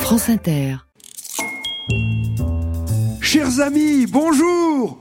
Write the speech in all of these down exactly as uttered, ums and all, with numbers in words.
France Inter. Chers amis, bonjour!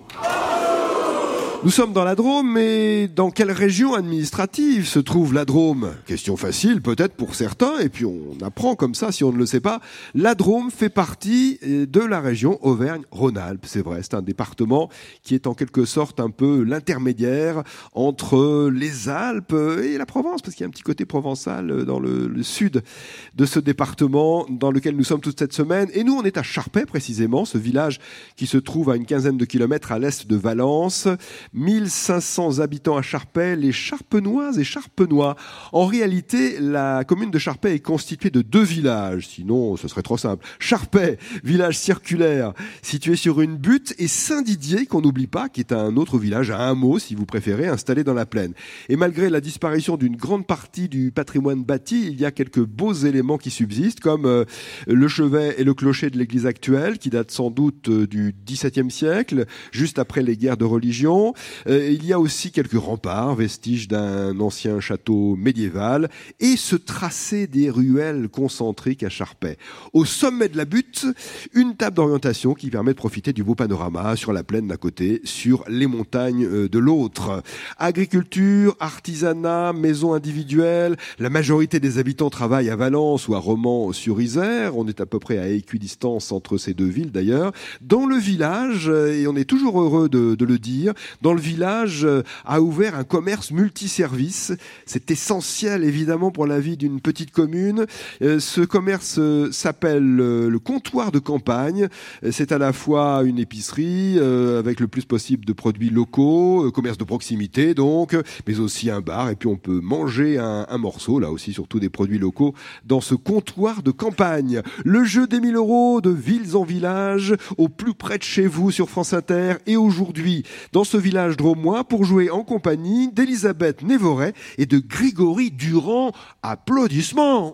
Nous sommes dans la Drôme, mais dans quelle région administrative se trouve la Drôme? Question facile peut-être pour certains, et puis on apprend comme ça si on ne le sait pas. La Drôme fait partie de la région Auvergne-Rhône-Alpes, c'est vrai, c'est un département qui est en quelque sorte un peu l'intermédiaire entre les Alpes et la Provence, parce qu'il y a un petit côté provençal dans le, le sud de ce département dans lequel nous sommes toute cette semaine. Et nous, on est à Charpey précisément, ce village qui se trouve à une quinzaine de kilomètres à l'est de Valence. mille cinq cents habitants à Charpey, les Charpenoises et Charpenois. En réalité, la commune de Charpey est constituée de deux villages, sinon ce serait trop simple. Charpey, village circulaire, situé sur une butte, et Saint-Didier, qu'on n'oublie pas, qui est un autre village, à un mot si vous préférez, installé dans la plaine. Et malgré la disparition d'une grande partie du patrimoine bâti, il y a quelques beaux éléments qui subsistent, comme euh, le chevet et le clocher de l'église actuelle, qui date sans doute euh, du dix-septième siècle, juste après les guerres de religion. Euh, il y a aussi quelques remparts, vestiges d'un ancien château médiéval, et ce tracé des ruelles concentriques à Charpey. Au sommet de la butte, une table d'orientation qui permet de profiter du beau panorama sur la plaine d'un côté, sur les montagnes de l'autre. Agriculture, artisanat, maisons individuelles, la majorité des habitants travaillent à Valence ou à Romans-sur-Isère. On est à peu près à équidistance entre ces deux villes d'ailleurs. Dans le village, et on est toujours heureux de, de le dire, dans le village euh, a ouvert un commerce multiservice. C'est essentiel évidemment pour la vie d'une petite commune. Euh, ce commerce euh, s'appelle euh, le comptoir de campagne. Euh, c'est à la fois une épicerie euh, avec le plus possible de produits locaux, euh, commerce de proximité donc, mais aussi un bar. Et puis on peut manger un, un morceau, là aussi surtout des produits locaux, dans ce comptoir de campagne. Le jeu des mille euros de Villes en Village, au plus près de chez vous sur France Inter. Et aujourd'hui, dans ce village drômois, pour jouer en compagnie d'Elisabeth Névoret et de Grégory Durand. Applaudissements.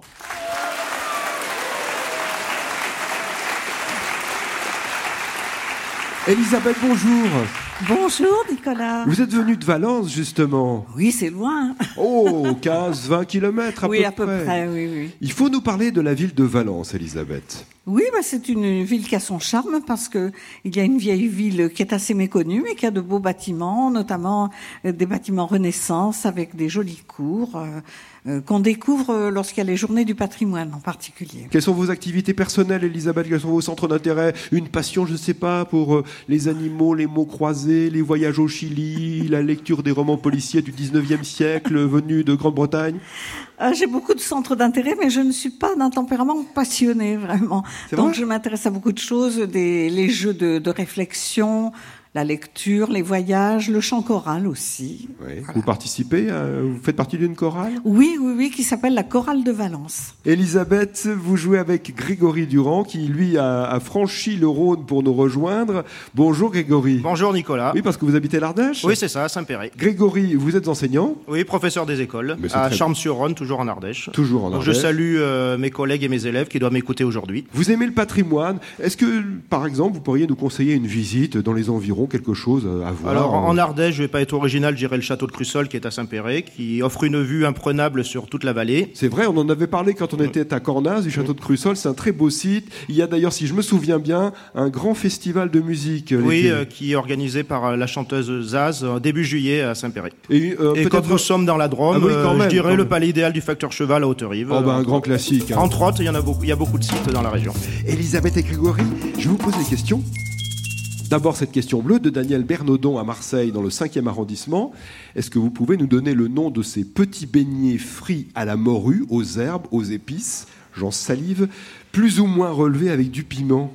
Elisabeth, bonjour. Bonjour Nicolas. Vous êtes venue de Valence justement. Oui, c'est loin. Oh, quinze à vingt kilomètres à oui, peu à peu près. près, oui, oui. Il faut nous parler de la ville de Valence, Elisabeth. Oui, bah c'est une ville qui a son charme parce que il y a une vieille ville qui est assez méconnue mais qui a de beaux bâtiments, notamment des bâtiments Renaissance avec des jolies cours euh, euh, qu'on découvre lorsqu'il y a les journées du patrimoine en particulier. Quelles sont vos activités personnelles, Elisabeth? Quels sont vos centres d'intérêt? Une passion, je ne sais pas, pour euh, les animaux, les mots croisés, les voyages au Chili, la lecture des romans policiers du dix-neuvième siècle venus de Grande-Bretagne? euh, J'ai beaucoup de centres d'intérêt, mais je ne suis pas d'un tempérament passionné, vraiment. C'est Donc vrai? je m'intéresse à beaucoup de choses, des, les jeux de, de réflexion, la lecture, les voyages, le chant choral aussi. Oui. Voilà. Vous participez, à, vous faites partie d'une chorale? Oui, oui, oui, qui s'appelle la Chorale de Valence. Elisabeth, vous jouez avec Grégory Durand, qui lui a, a franchi le Rhône pour nous rejoindre. Bonjour Grégory. Bonjour Nicolas. Oui, parce que vous habitez l'Ardèche? Oui, c'est ça, à Saint-Péray. Grégory, vous êtes enseignant? Oui, professeur des écoles, Mais c'est à très Charmes-sur-Rhône, toujours en Ardèche. Toujours en Donc Ardèche. je salue euh, mes collègues et mes élèves qui doivent m'écouter aujourd'hui. Vous aimez le patrimoine. Est-ce que, par exemple, vous pourriez nous conseiller une visite dans les environs, quelque chose à voir? Alors en Ardèche, je vais pas être original, je dirais le château de Crussol qui est à Saint-Péray, qui offre une vue imprenable sur toute la vallée. C'est vrai, on en avait parlé quand on était à Cornas, du château de Crussol. C'est un très beau site. Il y a d'ailleurs, si je me souviens bien, un grand festival de musique. Oui, euh, qui est organisé par la chanteuse Zaz euh, début juillet à Saint-Péray. Et, euh, Et quand nous sommes dans la Drôme, Ah oui, quand euh, même, je dirais quand le même. palais idéal du facteur cheval à Haute-Rive. Oh, bah, un euh, grand classique. Hein. Entre autres, il y en a beaucoup, il y a beaucoup de sites dans la région. Elisabeth et Grégory, je vous pose des questions. D'abord, cette question bleue de Daniel Bernaudon à Marseille, dans le cinquième arrondissement. Est-ce que vous pouvez nous donner le nom de ces petits beignets frits à la morue, aux herbes, aux épices, j'en salive, plus ou moins relevés avec du piment?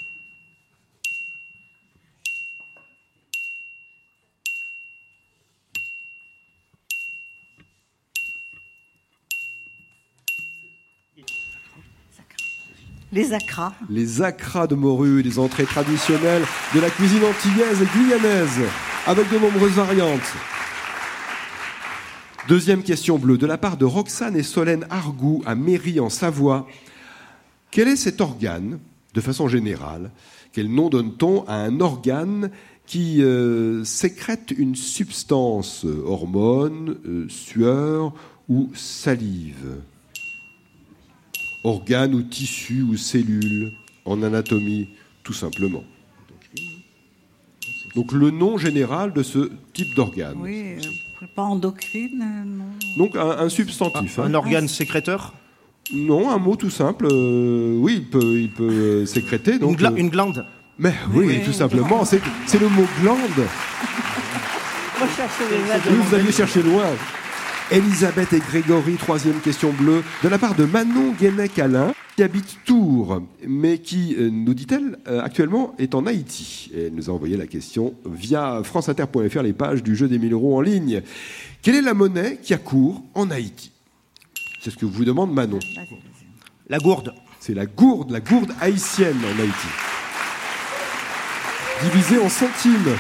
Les acras. Les acras de morue, des entrées traditionnelles de la cuisine antillaise et guyanaise, avec de nombreuses variantes. Deuxième question bleue, de la part de Roxane et Solène Argout à Méry en Savoie. Quel est cet organe, de façon générale? Quel nom donne-t-on à un organe qui euh, sécrète une substance, euh, hormone, euh, sueur ou salive? organe ou tissu ou cellule en anatomie, tout simplement. Donc le nom général de ce type d'organe. Oui, euh, pas endocrine, euh, non. Donc un, un substantif. Un, hein. un organe sécréteur. Non, un mot tout simple. euh, oui, il peut, il peut euh, sécréter. Donc, Une, gla- euh, une glande. Mais oui, Oui, tout oui, simplement. C'est, c'est le mot glande. Recherchez les Oui, vous alliez chercher loin. Elisabeth et Grégory, troisième question bleue, de la part de Manon Guénec-Alain, qui habite Tours, mais qui, euh, nous dit-elle, euh, actuellement est en Haïti. Et elle nous a envoyé la question via franceinter point f r, les pages du jeu des mille euros en ligne. Quelle est la monnaie qui a cours en Haïti? C'est ce que vous demande Manon. La gourde. C'est la gourde, la gourde haïtienne en Haïti. Divisée en centimes.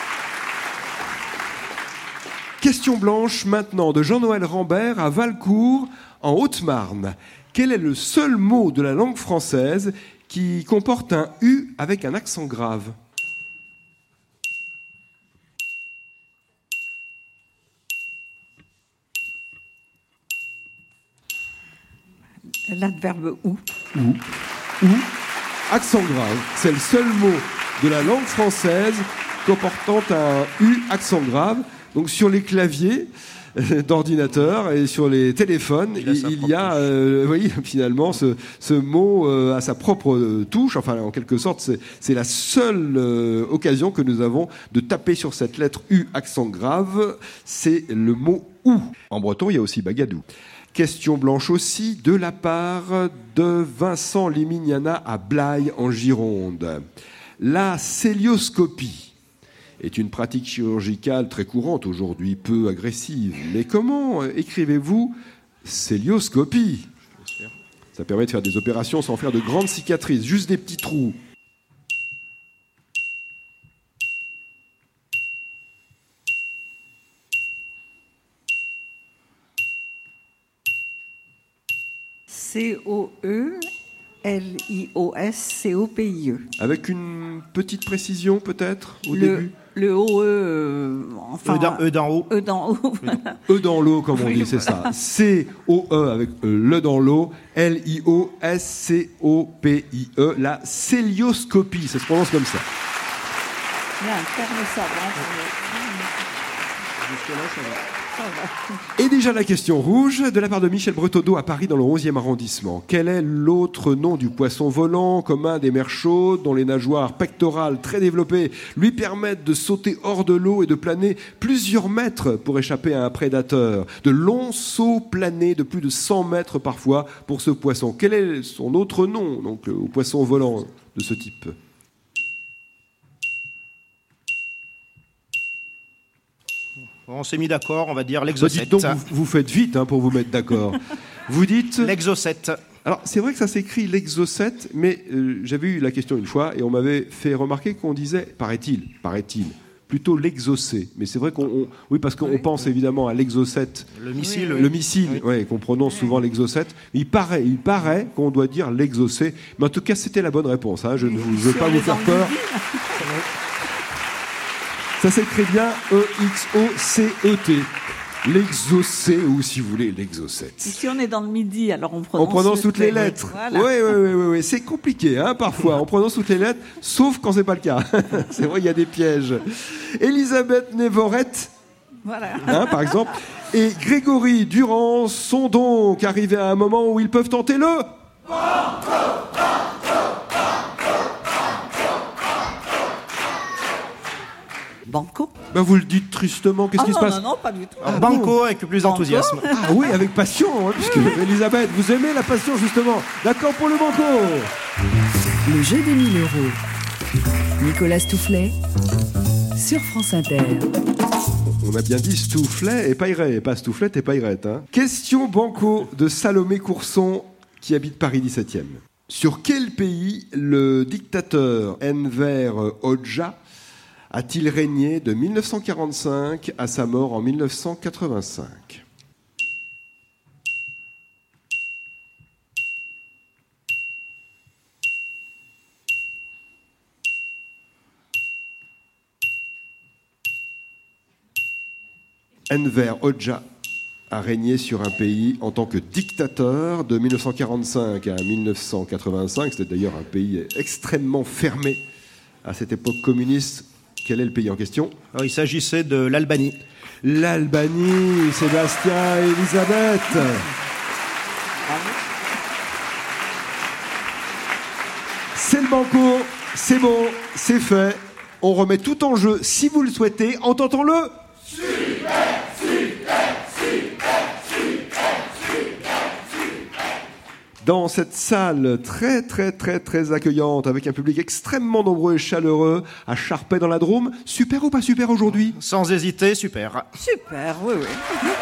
Question blanche maintenant de Jean-Noël Rambert à Valcourt, en Haute-Marne. Quel est le seul mot de la langue française qui comporte un U avec un accent grave? L'adverbe ou. Ou. Ou. Accent grave. C'est le seul mot de la langue française comportant un U accent grave. Donc sur les claviers d'ordinateur et sur les téléphones, il, il y a, euh, oui, finalement, ce, ce mot euh, à sa propre touche. Enfin, en quelque sorte, c'est, c'est la seule euh, occasion que nous avons de taper sur cette lettre U accent grave. C'est le mot ou. En breton, il y a aussi bagadou. Question blanche aussi de la part de Vincent Limignana à Blaye en Gironde. La célioscopie est une pratique chirurgicale très courante aujourd'hui, peu agressive. Mais comment écrivez-vous célioscopie? Ça permet de faire des opérations sans faire de grandes cicatrices, juste des petits trous. C O E L I O S C O P I E. Avec une petite précision peut-être au le, début. Le O E, euh, enfin... E d'en, e d'en haut. E d'en haut, voilà. E dans l'eau, comme on Oui, dit, c'est voilà. ça. C O E avec euh, le dans l'eau, L I O S C O P I E, la célioscopie, ça se prononce comme ça. Il y a un terme savant. Jusque-là, ça va. Et déjà la question rouge de la part de Michel Bretodeau à Paris dans le onzième arrondissement. Quel est l'autre nom du poisson volant commun des mers chaudes dont les nageoires pectorales très développées lui permettent de sauter hors de l'eau et de planer plusieurs mètres pour échapper à un prédateur? De longs sauts planés de plus de cent mètres parfois pour ce poisson. Quel est son autre nom donc, au poisson volant de ce type? On s'est mis d'accord, on va dire Bah, l'exocète. dites donc, vous, vous faites vite hein, pour vous mettre d'accord. Vous dites... L'exocète. Alors, c'est vrai que ça s'écrit l'exocète, mais euh, j'avais eu la question une fois et on m'avait fait remarquer qu'on disait, paraît-il, paraît-il, plutôt l'exocé. Mais c'est vrai qu'on... on- oui, parce qu'on Oui. pense évidemment à l'exocète, Le missile. le missile, Oui. ouais, qu'on prononce souvent l'exocète. Il paraît, il paraît qu'on doit dire l'exocé. Mais en tout cas, c'était la bonne réponse. Hein. Je ne vous- je veux Sur pas vous les faire peur. anguilles. Ça s'écrit bien E X O C E T. L'exocé, ou si vous voulez, l'exocète. Ici, on est dans le midi, alors on prononce, On prononce toutes les lettres. Voilà. Oui, oui, oui, oui, oui. C'est compliqué, hein, parfois. On prononce toutes les lettres, sauf quand c'est pas le cas. C'est vrai, il y a des pièges. Elisabeth Névorette, Voilà. hein, par exemple, et Grégory Durand sont donc arrivés à un moment où ils peuvent tenter le... Banco. Ben, vous le dites tristement, qu'est-ce Ah qui non, se passe? non, non, pas du tout. Ah Banco bon avec plus d'enthousiasme. Ah oui, avec passion, hein, puisque Elisabeth, vous aimez la passion, justement. D'accord pour le banco. Le jeu des mille euros. Nicolas Stoufflet sur France Inter. On a bien dit Stoufflet et Pailleret, et pas Stoufflet et Paillerette. Hein. Question banco de Salomé Courson, qui habite Paris dix-septième. Sur quel pays le dictateur Enver Hoxha a-t-il régné de mille neuf cent quarante-cinq à sa mort en mille neuf cent quatre-vingt-cinq? Enver Hoxha a régné sur un pays en tant que dictateur de mille neuf cent quarante-cinq à mille neuf cent quatre-vingt-cinq. C'était d'ailleurs un pays extrêmement fermé à cette époque communiste. Quel est le pays en question ? Alors, il s'agissait de l'Albanie. L'Albanie, Sébastien et Elisabeth. C'est le banco, c'est bon, c'est fait. On remet tout en jeu si vous le souhaitez. Entendons-le. Super, super, super, super, super, super. Dans cette salle très très très très accueillante, avec un public extrêmement nombreux et chaleureux, à Charpey dans la Drôme, super ou pas super aujourd'hui ? Sans hésiter, super. Super, oui, oui.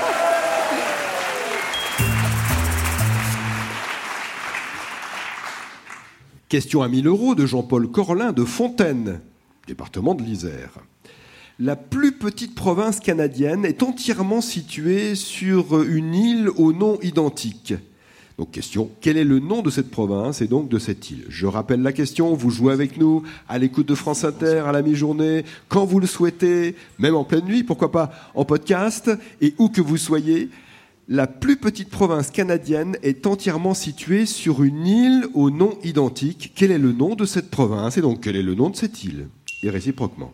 Question à mille euros de Jean-Paul Corlin de Fontaine, département de l'Isère. La plus petite province canadienne est entièrement située sur une île au nom identique. Donc question, quel est le nom de cette province et donc de cette île ? Je rappelle la question, vous jouez avec nous à l'écoute de France Inter, à la mi-journée, quand vous le souhaitez, même en pleine nuit, pourquoi pas en podcast, et où que vous soyez. La plus petite province canadienne est entièrement située sur une île au nom identique. Quel est le nom de cette province et donc quel est le nom de cette île ? Et réciproquement.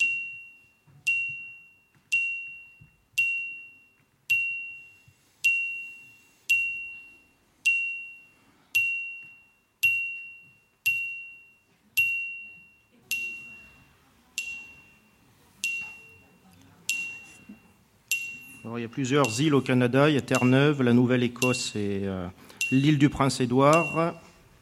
Alors, il y a plusieurs îles au Canada. Il y a Terre-Neuve, la Nouvelle-Écosse et euh, l'île du Prince-Édouard.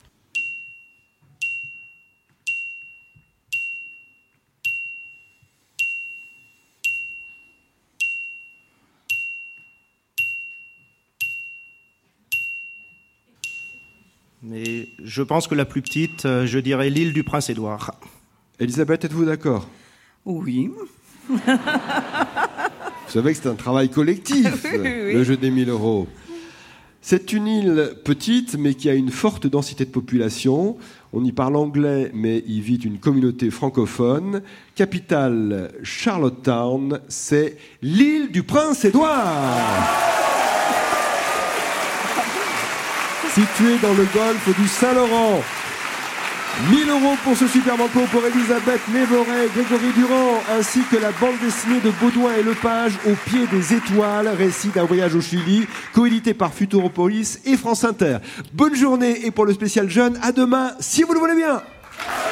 Mais je pense que la plus petite, je dirais l'île du Prince-Édouard. Elisabeth, êtes-vous d'accord ? Oui. Vous savez que c'est un travail collectif, oui, oui. Le jeu des mille euros. C'est une île petite, mais qui a une forte densité de population. On y parle anglais, mais y vit une communauté francophone. Capitale, Charlottetown, c'est l'île du Prince-Édouard. Située dans le golfe du Saint-Laurent. mille euros pour ce super banco pour Elisabeth Névoret, Grégory Durand, ainsi que la bande dessinée de Baudouin et Lepage, Au pied des étoiles, récit d'un voyage au Chili, coédité par Futuropolis et France Inter. Bonne journée et pour le spécial jeune, à demain, si vous le voulez bien.